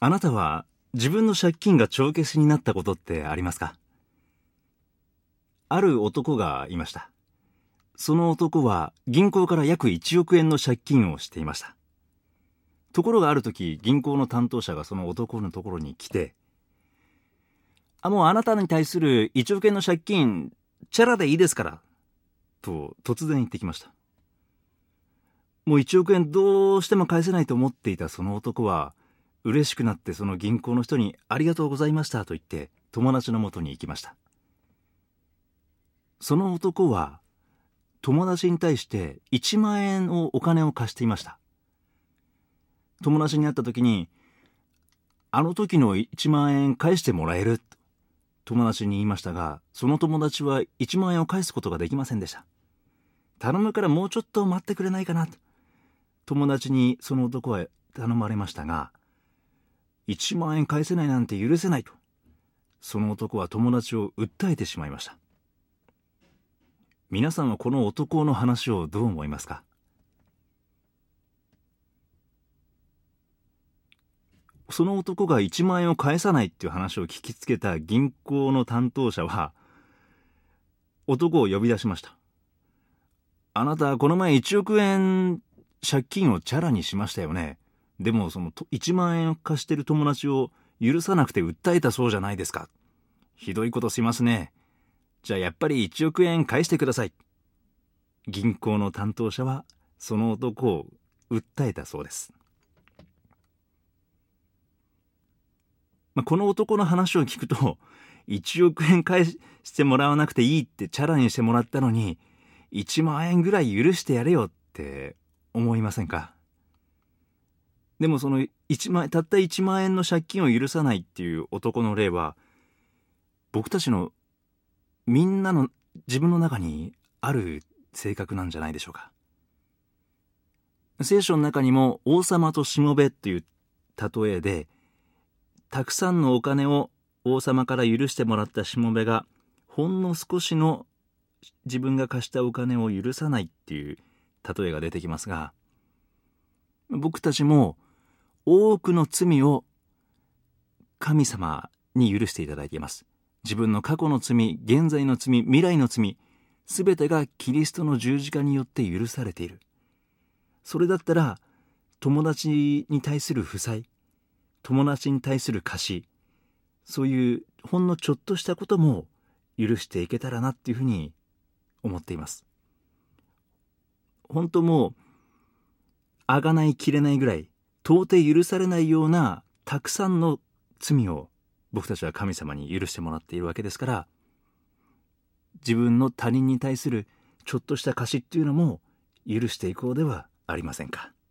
あなたは自分の借金が帳消しになったことってありますか？ある男がいました。その男は銀行から約1億円の借金をしていました。ところがある時、銀行の担当者がその男のところに来て、もうあなたに対する1億円の借金、チャラでいいですから、と突然言ってきました。もう1億円どうしても返せないと思っていたその男は、嬉しくなってその銀行の人にありがとうございましたと言って友達のもとに行きました。その男は友達に対して1万円をお金を貸していました。友達に会った時に、あの時の1万円返してもらえると友達に言いましたが、その友達は1万円を返すことができませんでした。頼むからもうちょっと待ってくれないかなと友達にその男は頼まれましたが、1万円返せないなんて許せないとその男は友達を訴えてしまいました。皆さんはこの男の話をどう思いますか？その男が1万円を返さないっていう話を聞きつけた銀行の担当者は男を呼び出しました。あなたこの前1億円借金をチャラにしましたよね。でもその1万円を貸してる友達を許さなくて訴えたそうじゃないですか。ひどいことしますね。じゃあやっぱり1億円返してください。銀行の担当者はその男を訴えたそうです。この男の話を聞くと、1億円返してもらわなくていいってチャラにしてもらったのに、1万円ぐらい許してやれよって思いませんか？でもそのたった1万円の借金を許さないっていう男の例は、僕たちのみんなの自分の中にある性格なんじゃないでしょうか。聖書の中にも王様としもべっていう例えで、たくさんのお金を王様から許してもらったしもべが、ほんの少しの自分が貸したお金を許さないっていう例えが出てきますが、僕たちも多くの罪を神様に許していただいています。自分の過去の罪、現在の罪、未来の罪、すべてがキリストの十字架によって許されている。それだったら、友達に対する負債、友達に対する貸し、そういうほんのちょっとしたことも許していけたらなっていうふうに思っています。本当もうあがないきれないぐらい、到底許されないようなたくさんの罪を僕たちは神様に許してもらっているわけですから、自分の他人に対するちょっとした貸しっていうのも許していこうではありませんか。